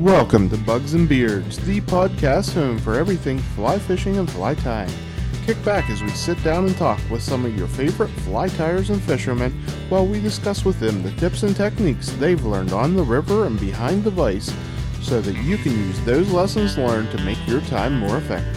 Welcome to Bugs and Beards, the podcast home for everything fly fishing and fly tying. Kick back as we sit down and talk with some of your favorite fly tyers and fishermen while we discuss with them the tips and techniques they've learned on the river and behind the vise so that you can use those lessons learned to make your time more effective.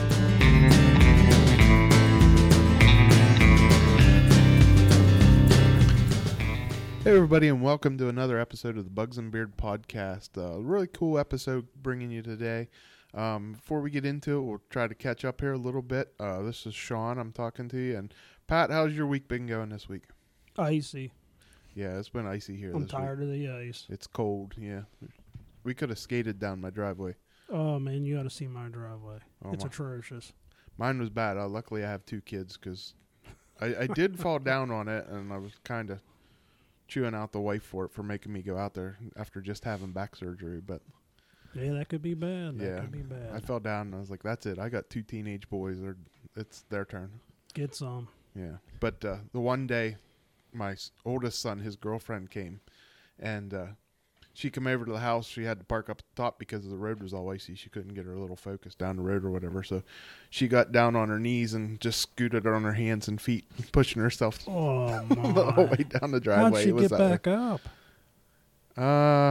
Hey everybody, and welcome to another episode of the Bugs and Beard podcast. A really cool episode bringing you today. Before we get into it, we'll try to catch up here a little bit. This is Sean, I'm talking to you. And Pat, how's your week been going this week? Icy. Yeah, it's been icy here I'm this tired week. of the ice. It's cold, yeah. We could have skated down my driveway. Oh, man, you got to see my driveway. Oh, It's my. atrocious. Mine was bad. Luckily, I have two kids because I did fall down on it, and I was kind of chewing out the wife for it for making me go out there after just having back surgery, but Yeah, that could be bad. That yeah, could be bad. I fell down and I was like, that's it. I got two teenage boys. It's their turn. Get some. Yeah. But the one day, my oldest son, his girlfriend came, and she came over to the house. She had to park up the top because the road was all icy. She couldn't get her little Focus down the road or whatever. So she got down on her knees and just scooted on her hands and feet, pushing herself Oh, the whole my. way down the driveway. How'd she It was get that back up? way.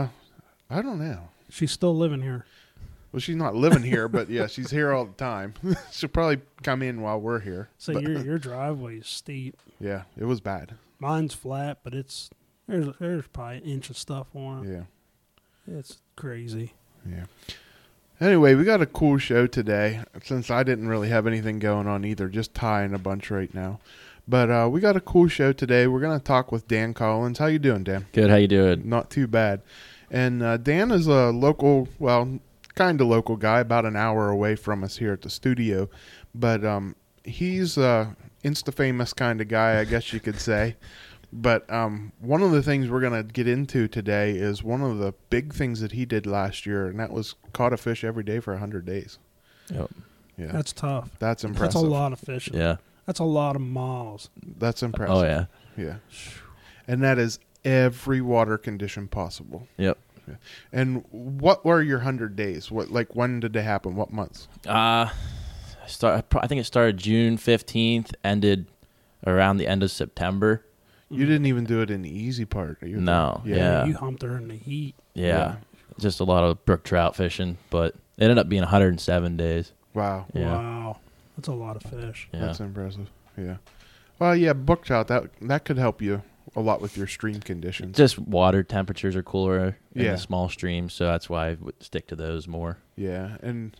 I don't know. She's still living here. Well, she's not living here, but yeah, she's here all the time. She'll probably come in while we're here. So But, your driveway is steep. yeah, it was bad. Mine's flat, but there's probably an inch of stuff on it. Yeah. It's crazy. Yeah. Anyway, we got a cool show today. Since I didn't really have anything going on either, just tying a bunch right now. But we got a cool show today. We're going to talk with Dan Collins. How you doing, Dan? Good. How you doing? Not too bad. And Dan is a local, well, kind of local guy, about an hour away from us here at the studio. But he's a Insta-famous kind of guy, I guess you could say. But one of the things we're going to get into today is one of the big things that he did last year, and that was caught a fish every day for 100 days. Yep. Yeah, That's tough. that's impressive. That's a lot of fishing. Yeah. That's a lot of miles. That's impressive. Oh yeah. Yeah. And that is every water condition possible. Yep. Yeah. And what were your 100 days? When did they happen? What months? I think it started June 15th, ended around the end of September. You didn't even do it in the easy part. No. Yeah. Yeah. You humped her in the heat. Yeah. Just a lot of brook trout fishing, but it ended up being 107 days. Wow. Yeah. Wow. That's a lot of fish. Yeah. That's impressive. Yeah. Well, yeah, brook trout, that could help you a lot with your stream conditions. Just water temperatures are cooler in Yeah. the small streams, so that's why I would stick to those more. Yeah, and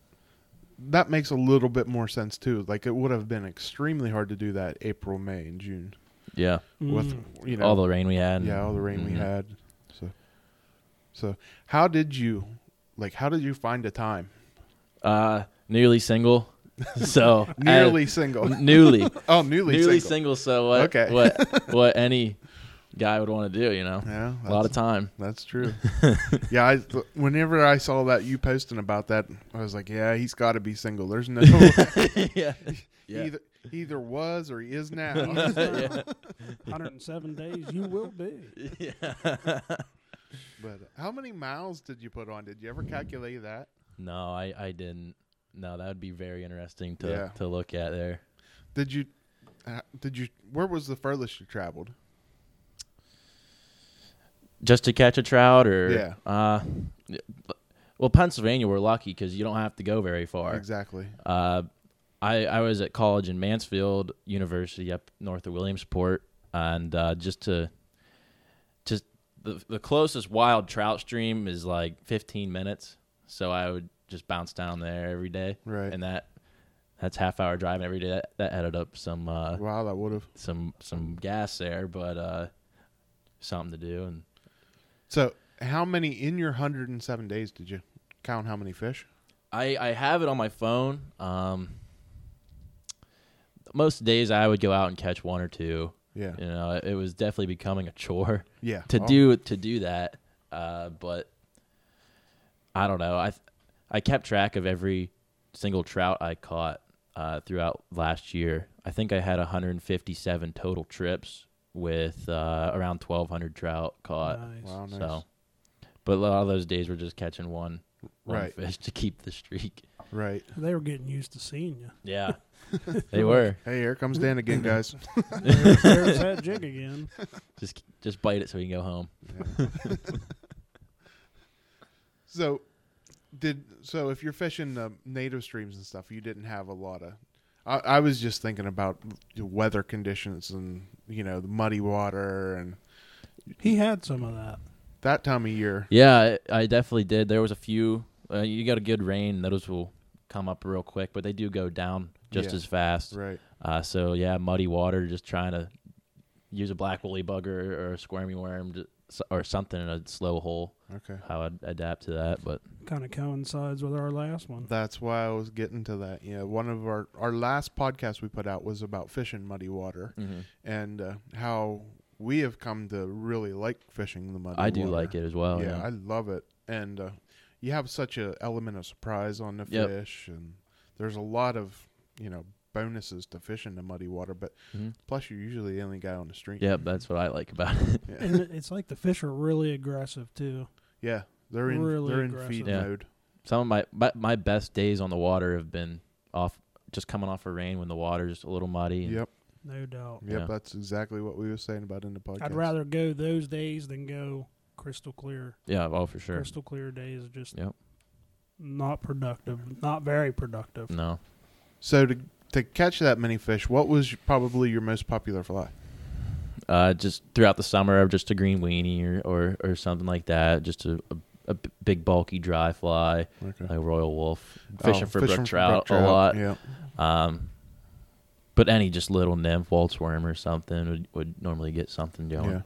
that makes a little bit more sense too. Like, it would have been extremely hard to do that April, May, and June Yeah. with All the rain we had. yeah, all the rain we Mhm. had. So how did you find a time? Nearly single. So Nearly single. newly. Oh, newly single. So what? Okay. what any guy would want to do, you know? Yeah, A lot of time. That's true. Yeah, whenever I saw that you posting about that, I was like, yeah, he's got to be single. There's no Yeah. Yeah. He either was or he is now. Yeah. 107 days, you will be. Yeah. But how many miles did you put on? Did you ever calculate that? No, I didn't. No, that would be very interesting Yeah. to look at there. Did you? Where was the furthest you traveled? Just to catch a trout, or Yeah. Well, Pennsylvania, we're lucky because you don't have to go very far. Exactly. I was at college in Mansfield University up north of Williamsport, and just the closest wild trout stream is like 15 minutes. So I would just bounce down there every day, Right. and that's half-hour driving every day. That added up some Wow, that would have. some gas there, but something to do. And So, how many in your 107 days did you count? How many fish? I have it on my phone. Most days I would go out and catch one or two. Yeah. You know, it was definitely becoming a chore Yeah. to Oh, do that. But I don't know. I kept track of every single trout I caught throughout last year. I think I had 157 total trips with around 1,200 trout caught. Nice. Wow, nice. So, but a lot of those days were just catching one one Right. fish to keep the streak. Right. They were getting used to seeing you. Yeah, they were. Hey, here comes Dan again, guys. There's that jig again. Just bite it so we can go home. Yeah. So if you're fishing the native streams and stuff, you didn't have a lot of. I was just thinking about the weather conditions and the muddy water and He had some of that. that time of year. Yeah, I definitely did. There was a few. You got a good rain, those will come up real quick, but they do go down just Yeah. as fast. Right. So yeah, muddy water. Just trying to use a black woolly bugger or a squirmy worm or something in a slow hole. Okay. How I'd adapt to that, but Kind of coincides with our last one. That's why I was getting to that. One of our last podcasts we put out was about fishing muddy water and how we have come to really like fishing the muddy water. I do like it as well. Yeah, Yeah, I love it. And you have such a element of surprise on the Yep. fish, and there's a lot of bonuses to fishing the muddy water. But plus, you're usually the only guy on the stream. Yep, that's what I like about it. Yeah, And it's like the fish are really aggressive too. yeah, they're in Really feed aggressive. Yeah. mode. Some of my best days on the water have been just coming off of rain when the water's just a little muddy. Yep, No doubt. yep, Yeah. that's exactly what we were saying about in the podcast. I'd rather go those days than go crystal clear. Yeah, oh for sure. Crystal clear days are just Yep. not productive, not very productive. No. So to catch that many fish, what was probably your most popular fly? Just throughout the summer, just a green weenie or something like that. Just a big bulky dry fly, Okay. like Royal Wolf. Fishing for brook trout a trout, lot. Yeah. But any just little nymph, waltz worm or something would normally get something going. Yeah.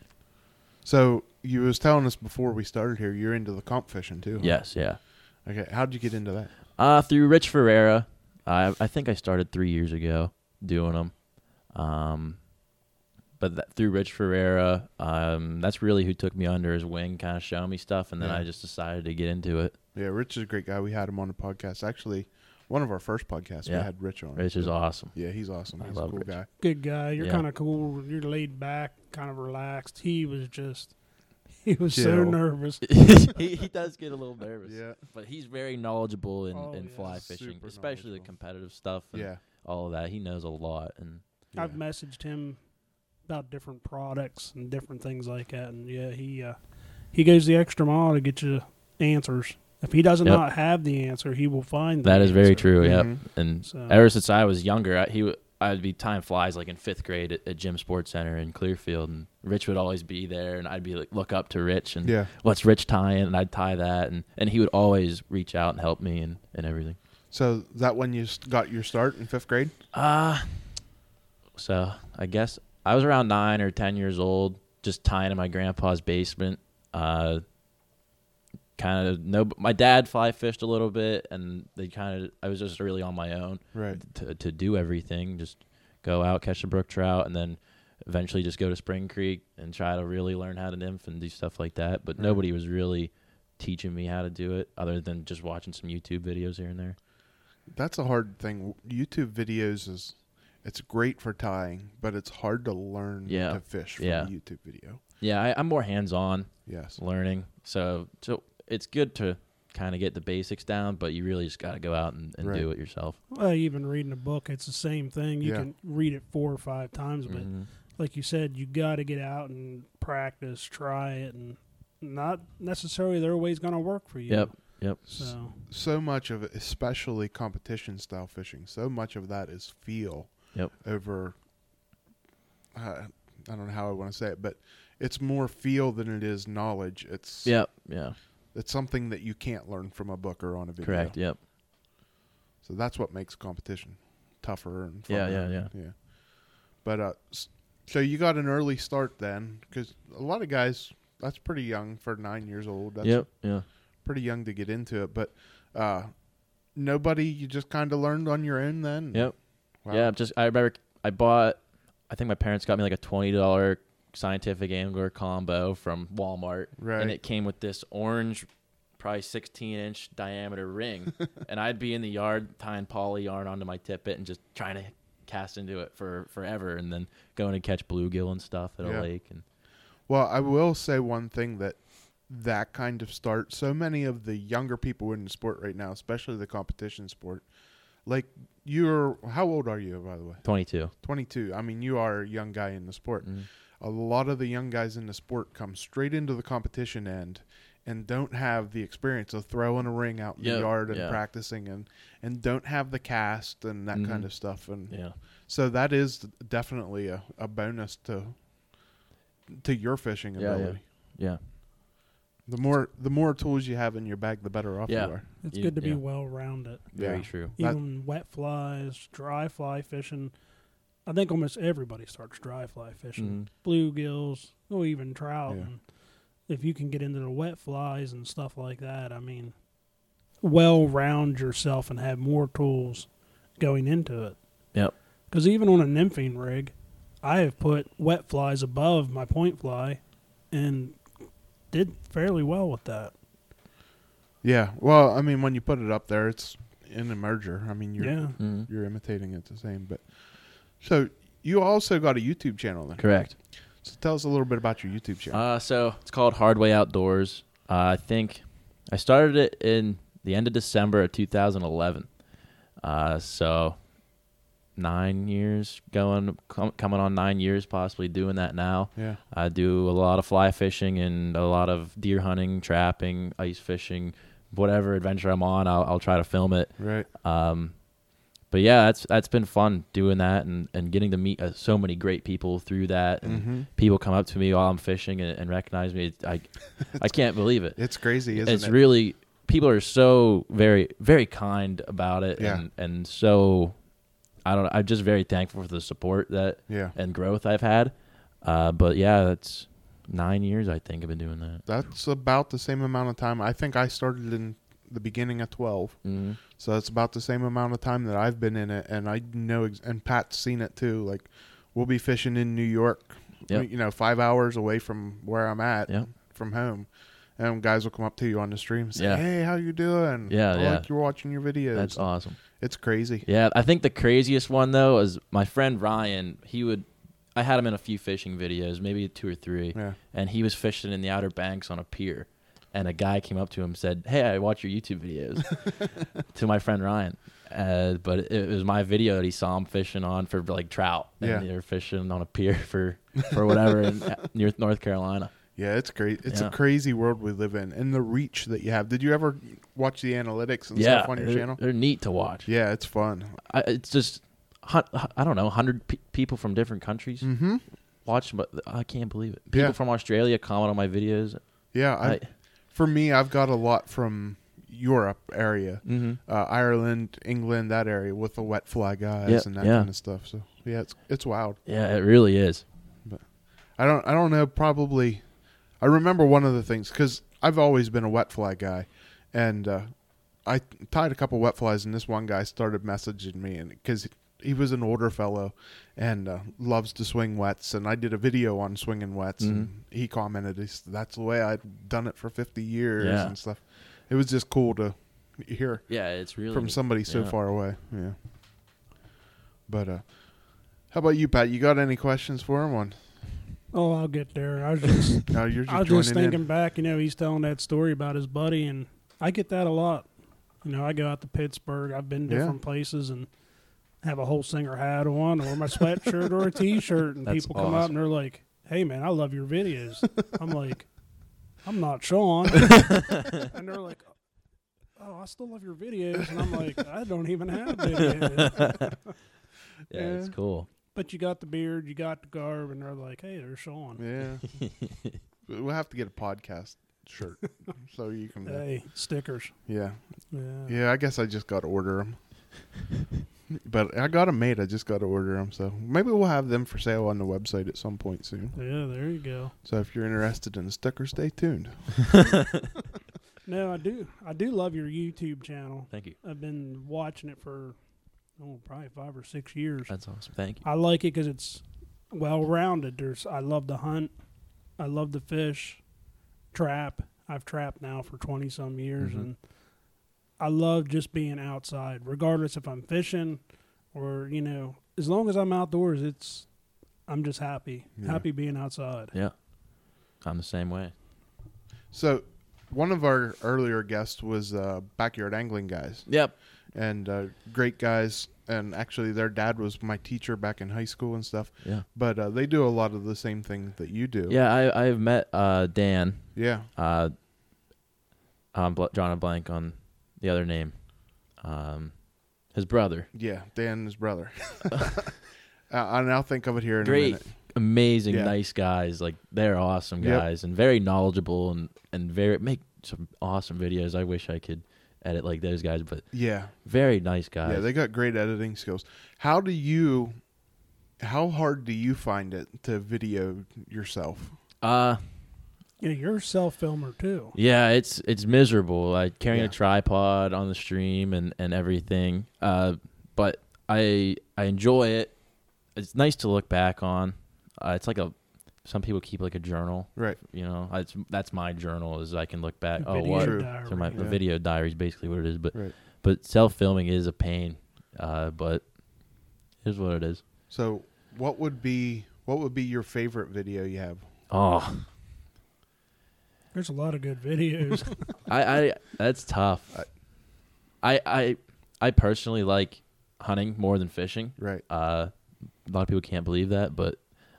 So you was telling us before we started here, you're into the comp fishing too. Huh? Yes, yeah. Okay. How'd you get into that? Through Rich Ferreira. I think I started 3 years ago doing them. But through Rich Ferreira, that's really who took me under his wing, kind of showing me stuff, and then Yeah. I just decided to get into it. Yeah, Rich is a great guy. We had him on the podcast. Actually, one of our first podcasts, we Yeah. had Rich on. Rich is awesome. Yeah, he's awesome. I He's a love cool Rich. guy. Good guy. You're Yeah. kind of cool. You're laid back, kind of relaxed. He was so Chill. nervous. he does get a little nervous. Yeah. But he's very knowledgeable in Oh, yeah. fly fishing, Super especially the knowledgeable. competitive stuff and Yeah. all of that. He knows a lot. And Yeah. I've messaged him about different products and different things like that, and yeah, he goes the extra mile to get you answers. If he doesn't Yep. not have the answer, he will find. that the is very answer. true. Yep. Mhm. And So- ever since I was younger, I'd be tying flies like in 5th grade at Jim Sports Center in Clearfield, and Rich would always be there, and I'd be like, look up to Rich and Yeah. what's Rich tying, and I'd tie that, and he would always reach out and help me and everything. So is that when you got your start in 5th grade? So I guess I was around 9 or 10 years old, just tying in my grandpa's basement. My dad fly fished a little bit, and I was just really on my own Right. to do everything. Just go out, catch the brook trout, and then eventually just go to Spring Creek and try to really learn how to nymph and do stuff like that. But Right. nobody was really teaching me how to do it other than just watching some YouTube videos here and there. That's a hard thing. YouTube videos it's great for tying, but it's hard to learn Yeah. to fish from Yeah. a YouTube video. Yeah, I'm more hands-on Yes. learning. So it's good to kind of get the basics down, but you really just got to go out and Right. do it yourself. Well, even reading a book, it's the same thing. You Yeah. can read it 4 or 5 times, but Mhm. like you said, you got to get out and practice, try it, and not necessarily they're always going to work for you. Yep. So Much of it, especially competition style fishing, so much of that is feel Yep. over. I don't know how I want to say it, but it's more feel than it is knowledge. It's Yep. Yeah. It's something that you can't learn from a book or on a video. Correct. Yep. So that's what makes competition tougher and Yeah, funner. yeah. But so you got an early start then, because a lot of guys, that's pretty young for 9 years old. That's Yep. Yeah. pretty young to get into it. But nobody, you just kind of learned on your own then. Yep. Wow. Yeah. I remember I think my parents got me like a $20 Scientific Angler combo from Walmart. Right. And it came with this orange, probably 16-inch diameter ring. And I'd be in the yard tying poly yarn onto my tippet and just trying to cast into it for forever, and then going to catch bluegill and stuff at Yeah. a lake. And Well, I will say one thing that that kind of start. So many of the younger people in the sport right now, especially the competition sport, like how old are you, by the way? 22. 22. I mean, you are a young guy in the sport. Mhm. A lot of the young guys in the sport come straight into the competition end and don't have the experience of throwing a ring out in the yard and practicing and don't have the cast and that kind of stuff. And so that is definitely a bonus to your fishing ability. Yeah. The more tools you have in your bag, the better off you are. It's good to be well-rounded. Very true. Even wet flies, dry fly fishing. I think almost everybody starts dry fly fishing. Bluegills, or even trout. Yeah. And if you can get into the wet flies and stuff like that, I mean, well-round yourself and have more tools going into it. Yep. Because even on a nymphing rig, I have put wet flies above my point fly and did fairly well with that. Yeah. Well, I mean, when you put it up there, it's in a merger. I mean, you're imitating it the same. But so you also got a YouTube channel then? Correct. So tell us a little bit about your YouTube channel. So it's called Hard Way Outdoors. I think I started it in the end of December of 2011. So 9 years coming on 9 years, possibly doing that now. Yeah. I do a lot of fly fishing and a lot of deer hunting, trapping, ice fishing, whatever adventure I'm on, I'll try to film it. Right. But yeah, that's been fun doing that and getting to meet so many great people through that. And people come up to me while I'm fishing and recognize me. I can't believe it. It's crazy, isn't it? It's really, people are so very, very kind about it. Yeah. And so, I'm just very thankful for the support and growth I've had. But yeah, that's 9 years, I think, I've been doing that. That's about the same amount of time. I think I started in the beginning of 12. So it's about the same amount of time that I've been in it. And I know, and Pat's seen it too. Like, we'll be fishing in New York, 5 hours away from where I'm at from home. And guys will come up to you on the stream and say, hey, how you doing? Like you're watching your videos. That's awesome. It's crazy. Yeah, I think the craziest one, though, is my friend Ryan. I had him in a few fishing videos, maybe 2 or 3. Yeah. And he was fishing in the Outer Banks on a pier. And a guy came up to him and said, hey, I watch your YouTube videos, to my friend Ryan. But it was my video that he saw him fishing on for, like, trout. And they were fishing on a pier for whatever near North Carolina. Yeah, it's great. It's a crazy world we live in, and the reach that you have. Did you ever watch the analytics and stuff on your channel? They're neat to watch. Yeah, it's fun. It's just, I don't know, 100 people from different countries watch, but I can't believe it. People from Australia comment on my videos. Yeah, for me, I've got a lot from Europe area, Ireland, England, that area with the wet fly guys and that kind of stuff. So yeah, it's wild. Yeah, it really is. But I don't know. Probably, I remember one of the things because I've always been a wet fly guy, and I tied a couple wet flies, and this one guy started messaging me, and because he was an older fellow and loves to swing wets, and I did a video on swinging wets, and he commented, that's the way I'd done it for 50 years and stuff. It was just cool to hear it's really from somebody so far away. Yeah. But how about you, Pat? You got any questions for him on? Oh, I'll get there. I was just, you're just I was just thinking back, he's telling that story about his buddy, and I get that a lot. I go out to Pittsburgh. I've been different places and have a whole singer hat on or my sweatshirt or a T-shirt, and people come up and they're like, hey, man, I love your videos. I'm like, I'm not Sean. And they're like, oh, I still love your videos. And I'm like, I don't even have videos. It's cool. But you got the beard, you got the garb, and they're like, hey, there's Sean. Yeah. We'll have to get a podcast shirt so you can. Hey, stickers. Yeah. Yeah, I guess I just got to order them. But I got them made. I just got to order them. So maybe we'll have them for sale on the website at some point soon. Yeah, there you go. So if you're interested in a sticker, stay tuned. No, I do love your YouTube channel. Thank you. I've been watching it for probably 5 or 6 years. That's awesome. Thank you. I like it because it's well-rounded. I love to hunt. I love to fish, trap. I've trapped now for 20-some years, and I love just being outside, regardless if I'm fishing or, as long as I'm outdoors, I'm just happy. Yeah. Happy being outside. Yeah. I'm the same way. So, one of our earlier guests was Backyard Angling Guys, Yep. and great guys. And actually, their dad was my teacher back in high school and stuff. Yeah. But they do a lot of the same thing that you do. Yeah, I've met Dan. Yeah. I'm drawing a blank on the other name. His brother. Yeah, Dan, his brother. And I'll think of it here in a Great, minute. amazing, Yeah. nice guys. Like they're awesome Yep. guys and very knowledgeable and very make some awesome videos. I wish I could edit like those guys, but Yeah. very nice guys. Yeah, they got great editing skills. How hard do you find it to video yourself? Yeah, you're a self filmer too. Yeah, it's miserable. Like carrying Yeah. a tripod on the stream and everything. But I enjoy it. It's nice to look back on. It's like some people keep like a journal. Right. You know, that's my journal. Is I can look back. A Oh, video what? True. diary. So my Yeah. video diary is basically what it is. But Right. but self filming is a pain. But here's what it is. So, what would be your favorite video you have? Oh, There's a lot of good videos. I that's tough. I personally like hunting more than fishing. Right. A lot of people can't believe that, but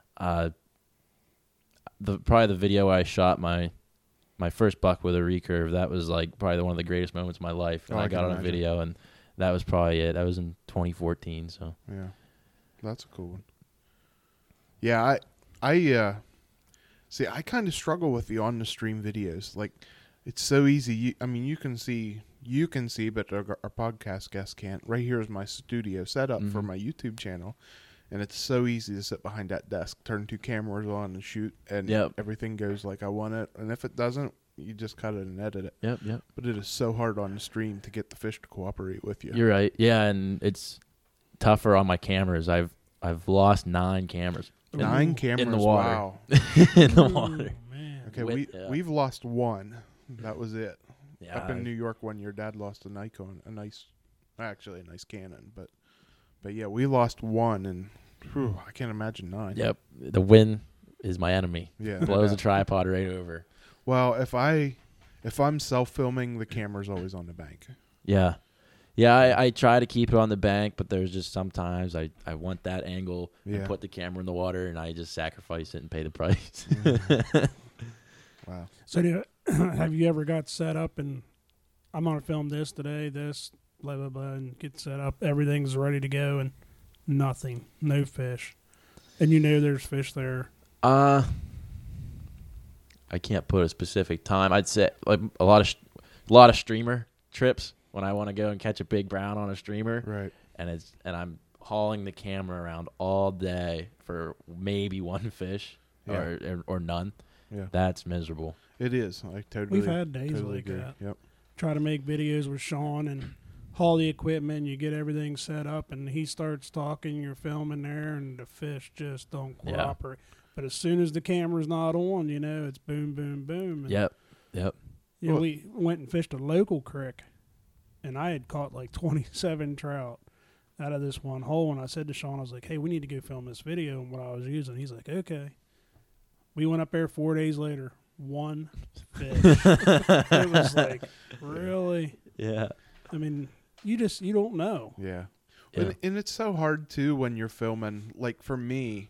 probably the video where I shot my first buck with a recurve, that was like probably one of the greatest moments of my life. And Oh, I I got can on a imagine. video, and that was probably it. That was in 2014. So Yeah. That's a cool one. Yeah, I see. I kind of struggle with the on the stream videos. Like, it's so easy. You can see, but our podcast guests can't. Right here is my studio setup for Mhm. my YouTube channel, and it's so easy to sit behind that desk, turn two cameras on, and shoot, and Yep. everything goes like I want it. And if it doesn't, you just cut it and edit it. yep. But it is so hard on the stream to get the fish to cooperate with you. You're right. Yeah, and it's tougher on my cameras. I've lost 9 cameras 9 Ooh. cameras in the water. Wow. in the Ooh, water. man. Okay, Yeah. we've lost one. That was it. Yeah, Up in New York, when your dad lost a Nikon, a nice Canon, but yeah, we lost one, and whew, I can't imagine 9. Yep. The wind is my enemy. Yeah. Blows Yeah. the tripod right over. Well, if I'm self-filming, the camera's always on the bank. Yeah. Yeah, I try to keep it on the bank, but there's just sometimes I want that angle Yeah. and put the camera in the water, and I just sacrifice it and pay the price. Wow. So, have you ever got set up and I'm going to film this today, this, blah, blah, blah, and get set up, everything's ready to go, and nothing, no fish. And you know there's fish there. I can't put a specific time. I'd say like a lot of streamer trips when I want to go and catch a big brown on a streamer, Right. and I'm hauling the camera around all day for maybe one fish or none. Yeah. That's miserable. It is. I totally. We've had days totally like agree. that. Yep. Try to make videos with Sean and haul the equipment, you get everything set up, and he starts talking, you're filming there, and the fish just don't Yeah. cooperate. But as soon as the camera's not on, it's boom, boom, boom. And, Yep. You know, we went and fished a local creek, and I had caught like 27 trout out of this one hole. And I said to Sean, I was like, hey, we need to go film this video and what I was using. He's like, okay. We went up there 4 days later, one fish. It was like, really? Yeah. I mean, you don't know. Yeah. Yeah. And it's so hard too when you're filming. Like for me,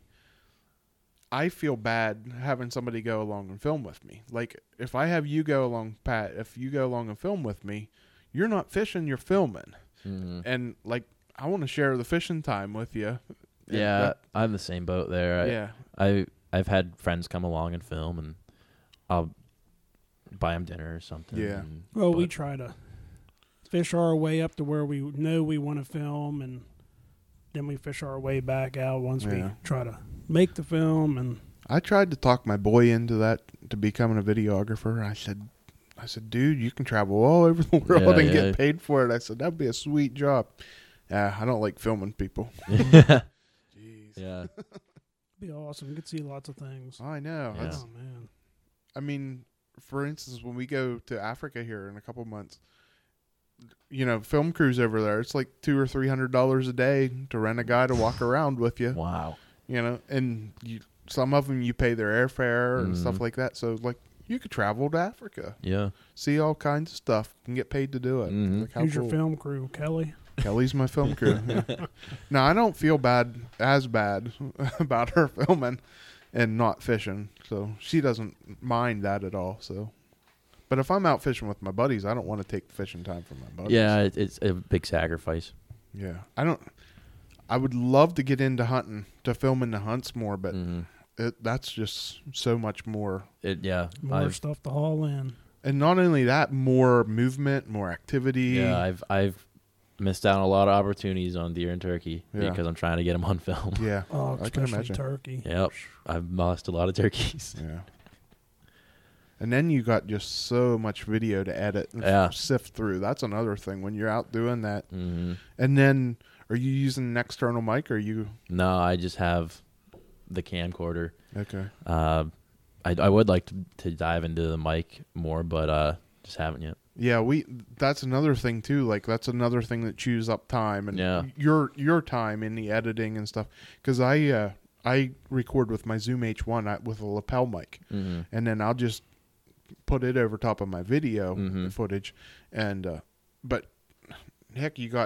I feel bad having somebody go along and film with me. Like if I have you go along, Pat, if you go along and film with me, you're not fishing, you're filming. Mhm. And like I want to share the fishing time with you. And Yeah, I'm the same boat there. yeah. I've had friends come along and film, and I'll buy them dinner or something. Yeah. Well, we but- try to fish our way up to where we know we want to film, and then we fish our way back out once we Yeah. try to make the film. And I tried to talk my boy into that, to becoming a videographer. I said, dude, you can travel all over the world and get paid for it. I said, that'd be a sweet job. Yeah, I don't like filming people. Yeah. Jeez. Yeah. it'd be awesome. You could see lots of things. I know. Yeah. That's, Oh, man. I mean, for instance, when we go to Africa here in a couple months, film crews over there, it's like $200 or $300 a day to rent a guy to walk around with you. Wow. And some of them you pay their airfare and stuff Mhm. like that. So like You could travel to Africa, Yeah. see all kinds of stuff, and get paid to do it. Mhm. Like, how Who's your cool. film crew, Kelly? Kelly's my film crew. Yeah. No, I don't feel bad about her filming and not fishing. So she doesn't mind that at all. So, but if I'm out fishing with my buddies, I don't want to take fishing time from my buddies. Yeah, it's a big sacrifice. Yeah. I would love to get into hunting, to film in the hunts more, but that's just so much more. More stuff to haul in. And not only that, more movement, more activity. Yeah, I've missed out on a lot of opportunities on deer and turkey Yeah. because I'm trying to get them on film. Yeah. Oh, I can especially imagine. turkey. Yep, I've lost a lot of turkeys. Yeah. And then you got just so much video to edit and Yeah. sift through. That's another thing when you're out doing that. Mm-hmm. And then, are you using an external mic or are you? No, I just have the camcorder. Okay. I would like to dive into the mic more, but just haven't yet. Yeah, that's another thing too. Like that's another thing that chews up time and Yeah. your time in the editing and stuff. Because I record with my Zoom H1 with a lapel mic, and then I'll just put it over top of my video footage. And but heck, you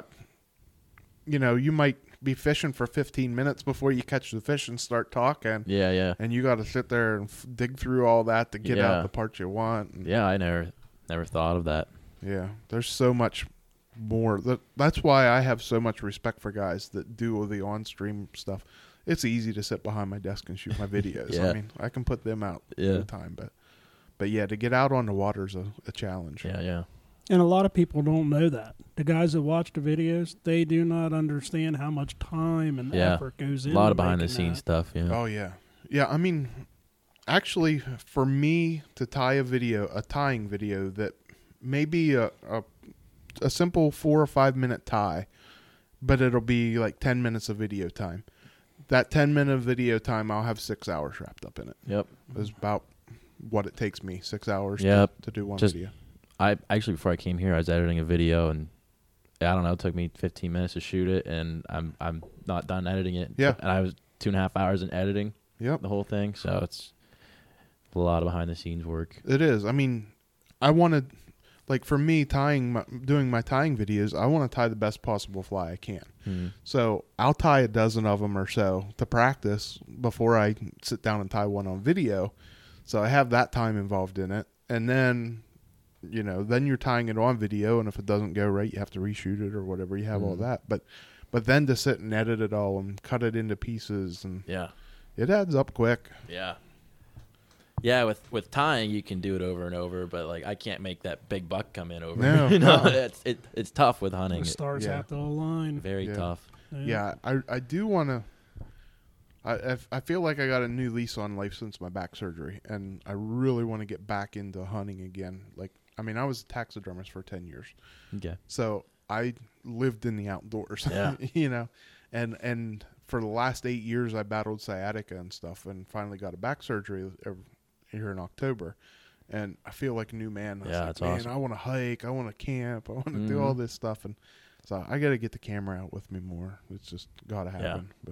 might be fishing for 15 minutes before you catch the fish and start talking. Yeah. And you got to sit there and dig through all that to get Yeah. out the parts you want. And Yeah, I never thought of that. yeah, there's so much more. That's why I have so much respect for guys that do the on-stream stuff. It's easy to sit behind my desk and shoot my videos. Yeah. I mean, I can put them out all Yeah. the time, but yeah, to get out on the water is a challenge. Yeah. And a lot of people don't know that. The guys that watch the videos, they do not understand how much time and Yeah. effort goes A into lot of behind the making scenes that. stuff. Yeah. Oh yeah, yeah. I mean, actually, for me to tie a tying video that may be a simple 4 or 5 minute tie, but it'll be like 10 minutes of video time. That 10-minute video time, I'll have 6 hours wrapped up in it. Yep. Is about what it takes me, 6 hours Yep. to do one Just- video. I actually, before I came here, I was editing a video, and I don't know, it took me 15 minutes to shoot it, and I'm not done editing it. Yeah. And I was 2.5 hours in editing Yep, the whole thing, so it's a lot of behind the scenes work. it is. I mean, I wanted, like for me, doing my tying videos, I want to tie the best possible fly I can. So I'll tie a dozen of them or so to practice before I sit down and tie one on video. So I have that time involved in it. And then, then you're tying it on video. And if it doesn't go right, you have to reshoot it or whatever. You have all that. But then to sit and edit it all and cut it into pieces, and Yeah. it adds up quick. Yeah. Yeah, with tying you can do it over and over, but like I can't make that big buck come in over. No, No, no. it's tough with hunting. The stars Yeah. have to align. Very Yeah. tough. Yeah, I do want to. I feel like I got a new lease on life since my back surgery, and I really want to get back into hunting again. Like, I mean, I was a taxidermist for 10 years, Okay. so I lived in the outdoors. Yeah. And for the last 8 years, I battled sciatica and stuff, and finally got a back surgery here in October. And I feel like a new man. I was Yeah, like, that's man, awesome. I want to hike, I want to camp, I want to do all this stuff, and so I got to get the camera out with me more. It's just got to happen. But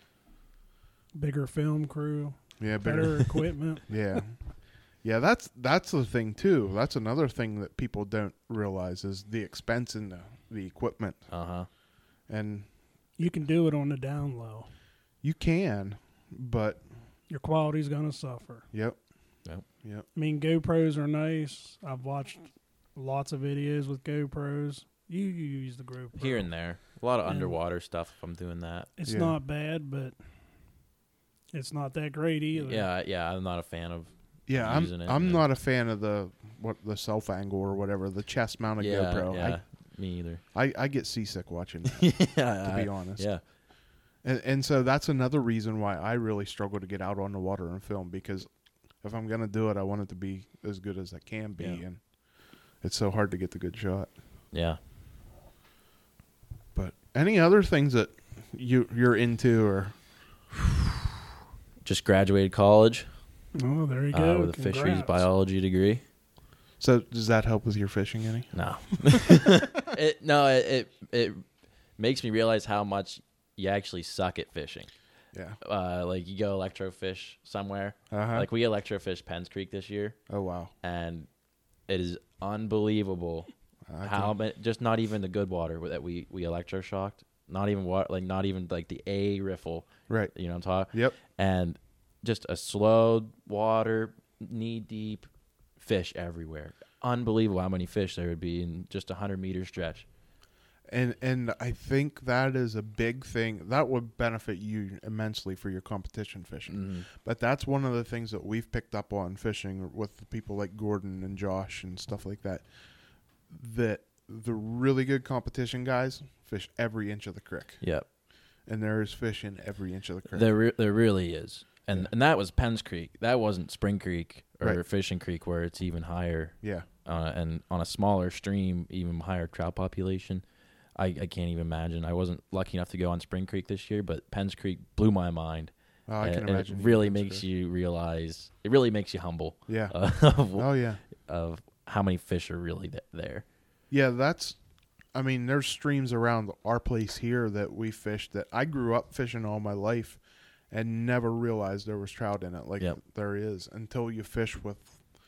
Bigger film crew, yeah, better equipment. Yeah. Yeah, that's the thing too. That's another thing that people don't realize is the expense in the equipment. Uh-huh. And You can do it on the down low. you can, but Your quality's going to suffer. yep. Yep. Yep. I mean, GoPros are nice. I've watched lots of videos with GoPros. You use the GoPro. Here and there. A lot of Yeah. underwater stuff if I'm doing that. It's Yeah. not bad, but it's not that great either. Yeah, I'm not a fan of Yeah, using it, I'm yeah. not a fan of the self angle or whatever, the chest mounted GoPro. Yeah, me either. I get seasick watching that, Yeah, to be honest. Yeah. And so that's another reason why I really struggle to get out on the water and film, because if I'm going to do it, I want it to be as good as it can be. Yeah. And it's so hard to get the good shot. Yeah. But any other things that you're into, or Just graduated college Oh, there you go. with a fisheries Congrats. biology degree. so does that help with your fishing any? No. It makes me realize how much you actually suck at fishing. Yeah. Like you go electrofish somewhere. Uh-huh. Like we electrofish Penns Creek this year, Oh wow. and it is unbelievable just not even the good water that we electroshocked. Not even water, not even the A riffle. Right. You know what I'm talking? Yep. And just a slow water, knee deep, fish everywhere. Unbelievable how many fish there would be in just a 100-meter stretch. And I think that is a big thing that would benefit you immensely for your competition fishing. Mm-hmm. But that's one of the things that we've picked up on fishing with people like Gordon and Josh and stuff like that. That the really good competition guys fish every inch of the creek. Yep. And there is fish in every inch of the creek. There really is. And Yeah. and that was Penns Creek. That wasn't Spring Creek or Right. Fishing Creek where it's even higher. Yeah. And on a smaller stream, even higher trout population. I can't even imagine. I wasn't lucky enough to go on Spring Creek this year, but Penns Creek blew my mind. Oh, I can And imagine. it really makes you realize. It really makes you humble. Yeah. Of, Yeah. of how many fish are really there. Yeah, there's streams around our place here that we fished that I grew up fishing all my life and never realized there was trout in it there is until you fish with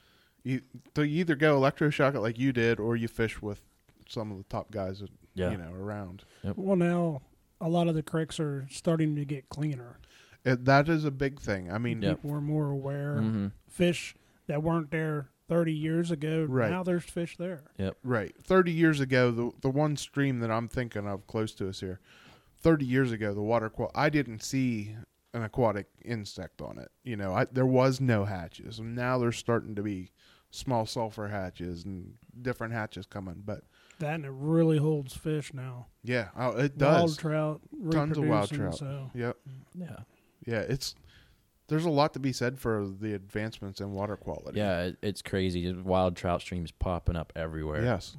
until you either go electroshock it like you did or you fish with some of the top guys that, around. Well, now a lot of the creeks are starting to get cleaner. That is a big thing. I mean, People are more aware. Mm-hmm. Fish that weren't there 30 years ago, Right. now there's fish there. right. 30 years ago, the one stream that I'm thinking of close to us here, 30 years ago, the water I didn't see an aquatic insect on it. There was no hatches. And now there's starting to be small sulfur hatches and different hatches coming. But That and it really holds fish now. yeah, it Wild does. trout, Tons of wild reproducing, trout. So. Yep. Yeah. Yeah, there's a lot to be said for the advancements in water quality. Yeah, it's crazy. Wild trout streams popping up everywhere. Yes.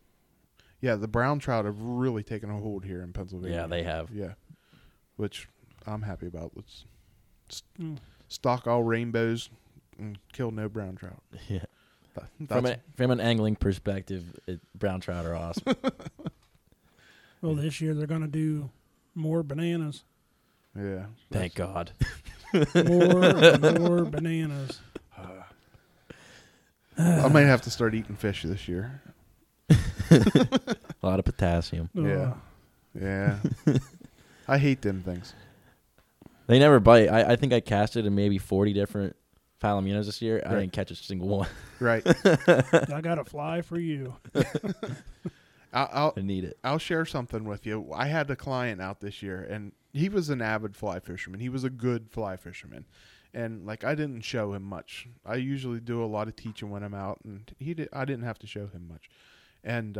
Yeah, the brown trout have really taken a hold here in Pennsylvania. Yeah, they have. Yeah, which I'm happy about. Let's Mm. stock all rainbows and kill no brown trout. Yeah. That's, From an angling perspective, brown trout are awesome. Well, this year they're going to do more bananas. yeah. Thank God. More and more bananas. I might have to start eating fish this year. A lot of potassium. Yeah. Yeah. I hate them things. They never bite. I think I casted in maybe 40 different palominos this year. I Right. didn't catch a single one. Right. I got a fly for you. I'll I need it. I'll share something with you. I had a client out this year, and he was an avid fly fisherman. He was a good fly fisherman, and I didn't show him much. I usually do a lot of teaching when I'm out, and I didn't have to show him much. And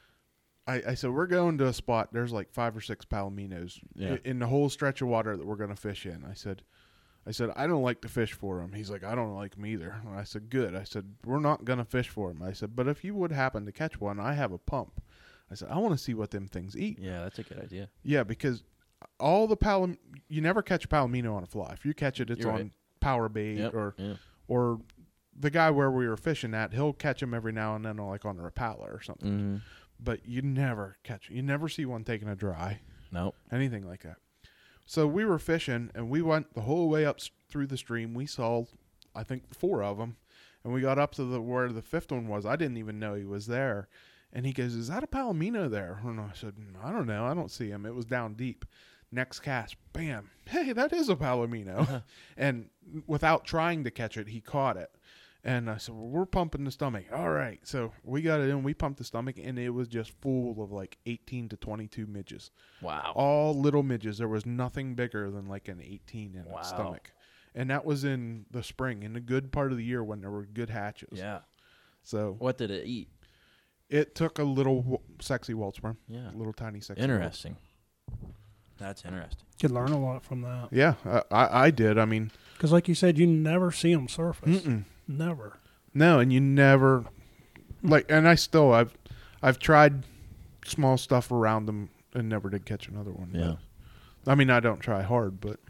I said, we're going to a spot. There's 5 or 6 palominos in the whole stretch of water that we're going to fish in. I said, I don't like to fish for him. He's like, I don't like them either. And I said, good. I said, we're not going to fish for him. I said, but if you would happen to catch one, I have a pump. I said, I want to see what them things eat. Yeah, that's a good idea. Yeah, because all the you never catch a palomino on a fly. If you catch it, it's You're on right. power bait or the guy where we were fishing at, he'll catch them every now and then on a Rapala or something. Mm-hmm. But you never you never see one taking a dry. Nope. Anything like that. So we were fishing, and we went the whole way up through the stream. We saw, I think, 4 of them, and we got up to where the 5th one was. I didn't even know he was there. And he goes, is that a palomino there? And I said, I don't know. I don't see him. It was down deep. Next cast, bam. Hey, that is a palomino. And without trying to catch it, he caught it. And I said, well, we're pumping the stomach. All right. So we got it in. We pumped the stomach, and it was just full of 18 to 22 midges. Wow. All little midges. There was nothing bigger than an 18 in its stomach. And that was in the spring, in the good part of the year when there were good hatches. Yeah. So What did it eat? it took a little sexy waltz worm. Yeah. A little tiny sexy Interesting. That's interesting. Could learn a lot from that. waltz. Yeah, I did. I mean, Because like you said, you never see them surface. Never. no, and you never and I've tried small stuff around them and never did catch another one. Yeah. But, I mean, I don't try hard, but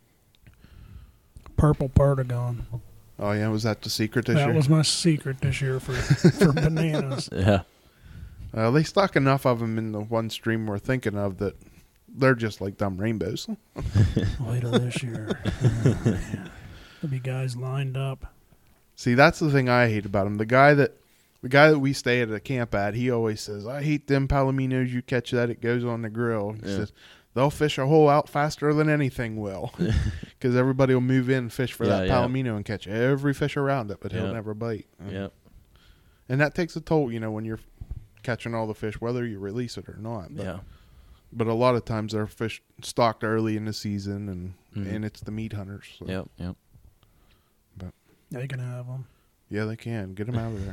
Purple Perdigon. oh yeah, was that the secret this year? That was my secret this year for bananas. Yeah. They stock enough of them in the one stream we're thinking of that they're just like dumb rainbows. Wait till this year. Oh, man. There'll be guys lined up. See, that's the thing I hate about them. The guy that we stay at a camp at, he always says, "I hate them palominos. You catch that, it goes on the grill." He says they'll fish a hole out faster than anything will, because everybody will move in and fish for that palomino and catch every fish around it, but he'll never bite. Yep. And that takes a toll, when you're catching all the fish, whether you release it or not. But, but a lot of times they're fish stocked early in the season, and it's the meat hunters. So. Yep. But They can have them. yeah, they can get them out of there.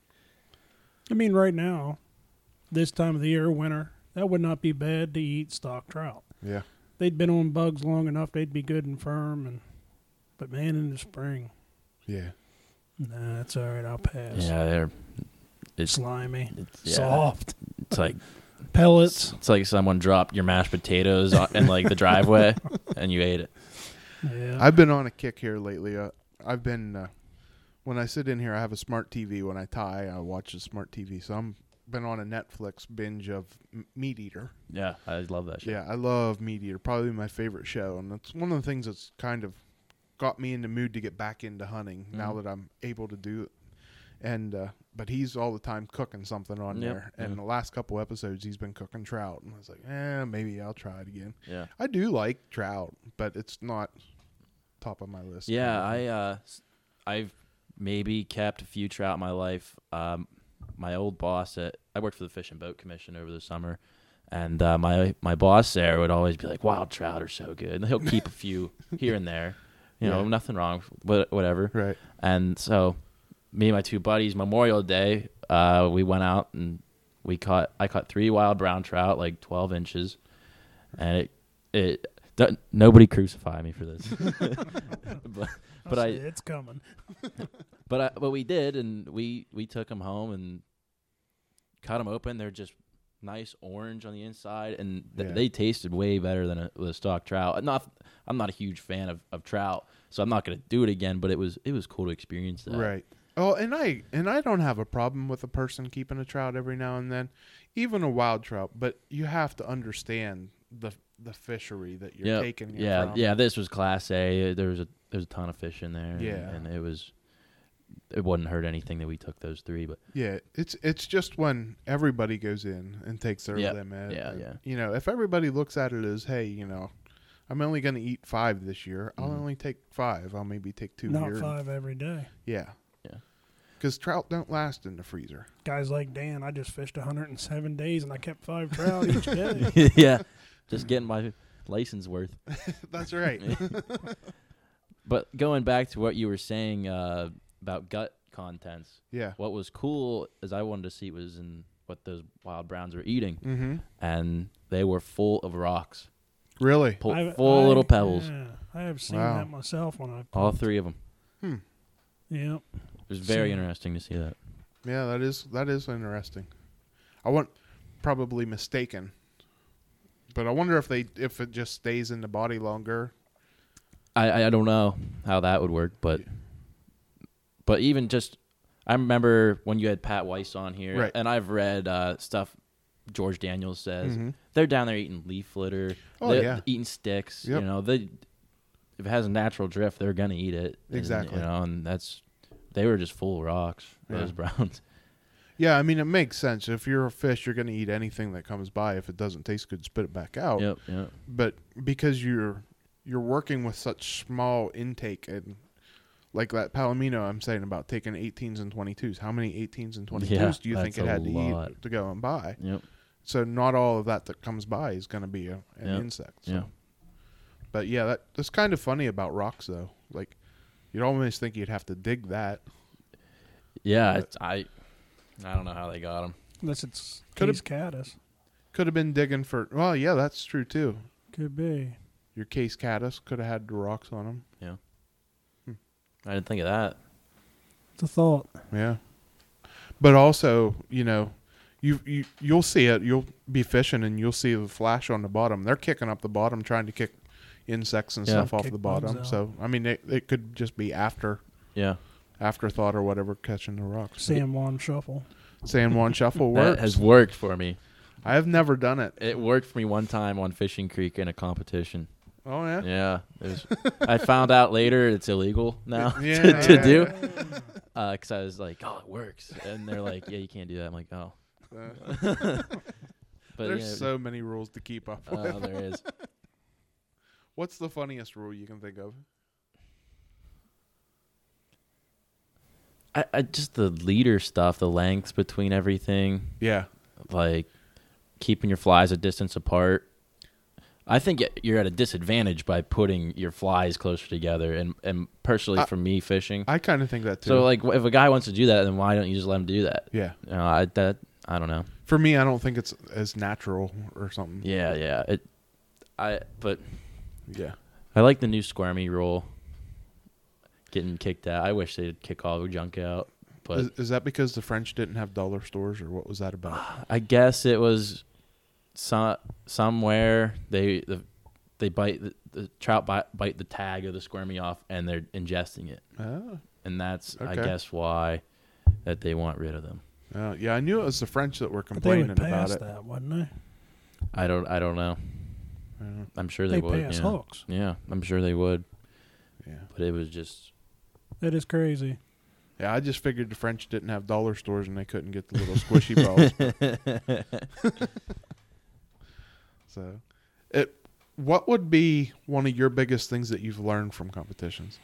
I mean, right now, this time of the year, winter, that would not be bad to eat stock trout. Yeah. They'd been on bugs long enough; they'd be good and firm. But man, in the spring, Yeah. nah, that's all right. I'll pass. Yeah, It's slimy, yeah. soft. It's like Pellets. It's like someone dropped your mashed potatoes in like the driveway, and you ate it. Yeah. I've been on a kick here lately. I've been when I sit in here, I have a smart TV. When I tie, I watch a smart TV. So I'm been on a Netflix binge of Meat Eater. Yeah, I love that shit. Yeah, I love Meat Eater. Probably my favorite show, and it's one of the things that's kind of got me in the mood to get back into hunting now that I'm able to do it. And but he's all the time cooking something on there. And the last couple episodes, he's been cooking trout, and I was like, maybe I'll try it again. Yeah, I do like trout, but it's not top of my list. Yeah, I've maybe kept a few trout in my life. My old boss I worked for the Fish and Boat Commission over the summer, and my boss there would always be like, wild trout are so good. And he'll keep a few here and there. You know, nothing wrong, whatever. Right. And so me and my two buddies, Memorial Day, we went out and I caught 3 wild brown trout, like 12 inches. And nobody crucify me for this. but it's coming. But we did, and we took them home and cut them open. They're just nice orange on the inside, and they tasted way better than a stock trout. I'm not a huge fan of trout, so I'm not going to do it again. But it was cool to experience that. Right. Oh, and I don't have a problem with a person keeping a trout every now and then, even a wild trout. But you have to understand the fishery that you're taking. From. Yeah. This was Class A. There's a ton of fish in there. Yeah, and it wouldn't hurt anything that we took those 3. But yeah, it's just when everybody goes in and takes their limit. Yeah. If everybody looks at it as, hey, I'm only going to eat 5 this year. I'll only take 5. I'll maybe take 2 Not here. 5 every day. Yeah. Because trout don't last in the freezer. Guys like Dan, I just fished 107 days and I kept 5 trout each day. Yeah, just getting my license worth. That's right. But going back to what you were saying about gut contents, what was cool is I wanted to see was in what those wild browns were eating, and they were full of rocks. Really? Full of little pebbles. Yeah, I have seen that myself when I all 3 of them. Yep. It was very interesting to see that. Yeah, that is interesting. I want probably mistaken, but I wonder if it just stays in the body longer. I don't know how that would work, but even just I remember when you had Pat Weiss on here, and I've read stuff George Daniels says they're down there eating leaf litter, eating sticks. Yep. If it has a natural drift, they're gonna eat it. Exactly. And they were just full of rocks. Those browns. Yeah, I mean, it makes sense. If you're a fish, you're going to eat anything that comes by. If it doesn't taste good, spit it back out. Yep. But because you're working with such small intake, and like that palomino I'm saying about taking 18s and 22s, how many 18s and 22s do you think it had to eat to go and buy? Yep. So not all of that comes by is going to be an insect. So. Yeah. But yeah, that's kind of funny about rocks, though. Like, you'd almost think you'd have to dig that. Yeah, I don't know how they got them. Unless it's case caddis. Could have been digging for... Well, yeah, that's true, too. Could be. Your case caddis could have had the rocks on them. Yeah. I didn't think of that. It's a thought. Yeah. But also, you'll see it. You'll be fishing, and you'll see the flash on the bottom. They're kicking up the bottom, trying to kick insects and stuff off the bottom. So, I mean, it could just be afterthought or whatever, catching the rocks. San Juan Shuffle. San Juan Shuffle works. That has worked for me. I have never done it. It worked for me one time on Fishing Creek in a competition. Oh yeah. Yeah, I found out later it's illegal now Yeah, to yeah, do. yeah. Because I was like, oh, it works, and they're like, yeah, you can't do that. I'm like, oh. But There's so many rules to keep up with. there is. What's the funniest rule you can think of? I just the leader stuff, the lengths between everything, Yeah. like keeping your flies a distance apart. I think you're at a disadvantage by putting your flies closer together. And personally, for me, fishing, I kind of think that too. so like if a guy wants to do that, then why don't you just let him do that? Yeah. You know, I don't know. For me, I don't think it's as natural or something. Yeah. But Yeah. I like the new squirmy rule. Getting kicked out. I wish they'd kick all the junk out. But Is that because the French didn't have dollar stores, or what was that about? I guess it was somewhere they bite the trout bite the tag of the squirmy off, and they're ingesting it, Oh. and that's I Okay. guess why that they want rid of them. Yeah, I knew it was the French that were But they complaining would about pass it. that, wouldn't they? I don't know. Yeah. I'm sure they would. pass Yeah. hooks. Yeah, I'm sure they would. Yeah. But it was just That is crazy. Yeah, I just figured the French didn't have dollar stores and they couldn't get the little squishy balls. So, what would be one of your biggest things that you've learned from competitions?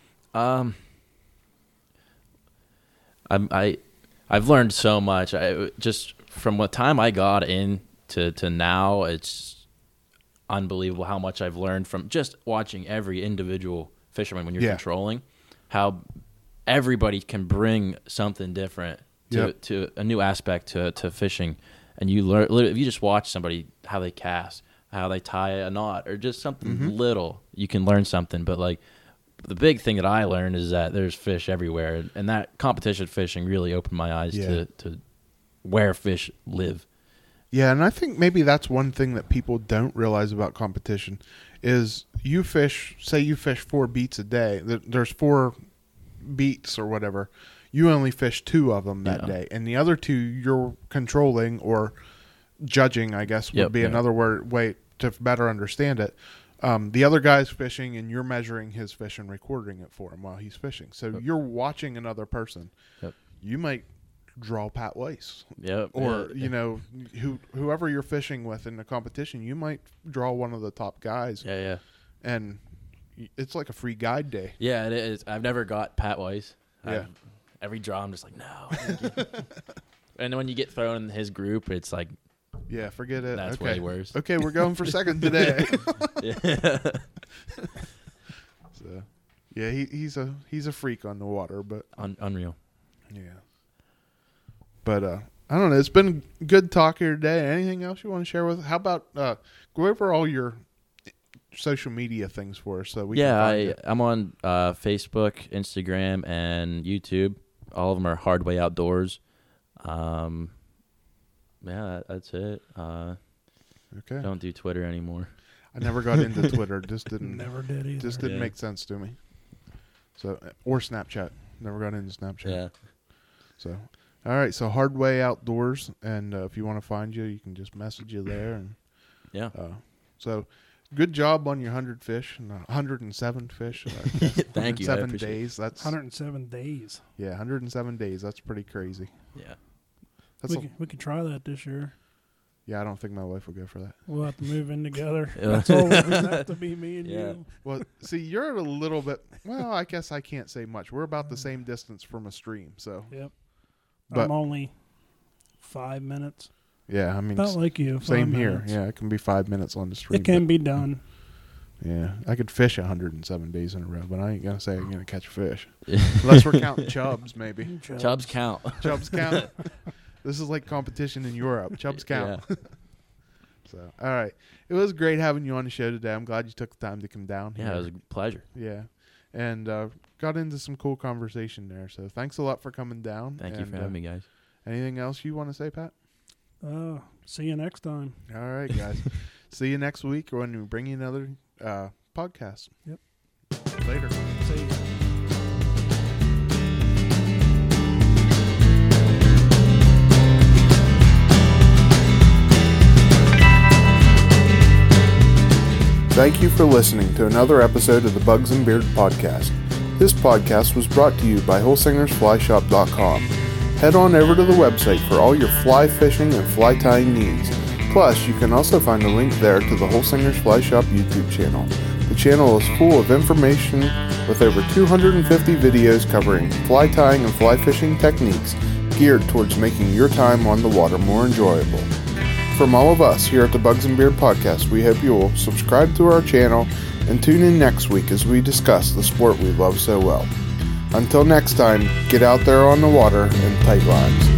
I've learned so much. Just from what time I got in to now, it's unbelievable how much I've learned from just watching every individual fisherman when you're controlling, how everybody can bring something different to a new aspect to fishing. And you learn, if you just watch somebody, how they cast, how they tie a knot, or just something little, you can learn something. But like the big thing that I learned is that there's fish everywhere, and that competition fishing really opened my eyes to where fish live. Yeah, and I think maybe that's one thing that people don't realize about competition is you fish 4 beats a day. There's 4 beats or whatever. You only fish 2 of them that day, and the other 2 you're controlling or judging, I guess would be another way to better understand it. The other guy's fishing, and you're measuring his fish and recording it for him while he's fishing. So you're watching another person. Yep. You might draw Pat Weiss. Yep. Or, whoever you're fishing with in the competition, you might draw one of the top guys. Yeah. And it's like a free guide day. Yeah, it is. I've never got Pat Weiss. Yeah. Every draw, I'm just like, no. And then when you get thrown in his group, it's like, yeah, forget it. that's okay. way worse. Okay, we're going for second today. Yeah. So, yeah, he's a freak on the water, but Unreal. yeah. But I don't know. It's been good talk here today. Anything else you want to share with? How about go over all your social media things for us so we can find it. I'm on Facebook, Instagram, and YouTube. All of them are Hard Way Outdoors. Yeah, that's it. Okay. Don't do Twitter anymore. I never got into Twitter. Just didn't. Never did either. Just didn't make sense to me. So or Snapchat. Never got into Snapchat. Yeah. So, all right. So Hard Way Outdoors, and if you want to find you can just message you there. And Yeah. So, good job on your 100 fish and 107 fish. Thank you. I 107 appreciate it. days. That's 107 days. Yeah, 107 days. That's pretty crazy. Yeah. That's We could try that this year. yeah. I don't think my wife will go for that. We'll have to move in together. Yeah. That's all. It'll have to be me and Yeah. you. Well, see, you're a little bit. Well, I guess I can't say much. We're about the same distance from a stream, so Yep. But- I'm only 5 minutes. yeah. I mean, Not like you. 5 same here. minutes. Yeah, it can be 5 minutes on the stream. It can be done. Yeah, I could fish 107 days in a row, but I ain't gonna say I'm gonna catch a fish unless we're counting chubs. Maybe Chubs count. chubs count. This is like competition in Europe. Chubs count. Yeah. So, all right, it was great having you on the show today. I'm glad you took the time to come down. Yeah, here. it was a pleasure. Yeah, and got into some cool conversation there. So thanks a lot for coming down. Thank you for having me, guys. Anything else you want to say, Pat? See you next time. All right, guys. See you next week when we bring you another podcast. Yep. Later. See you. Thank you for listening to another episode of the Bugs and Beard Podcast. This podcast was brought to you by WholesingersFlyShop.com. Head on over to the website for all your fly fishing and fly tying needs. Plus, you can also find a link there to the Whole Singers Fly Shop YouTube channel. The channel is full of information with over 250 videos covering fly tying and fly fishing techniques geared towards making your time on the water more enjoyable. From all of us here at the Bugs and Beard Podcast, we hope you will subscribe to our channel and tune in next week as we discuss the sport we love so well. Until next time, get out there on the water and tight lines.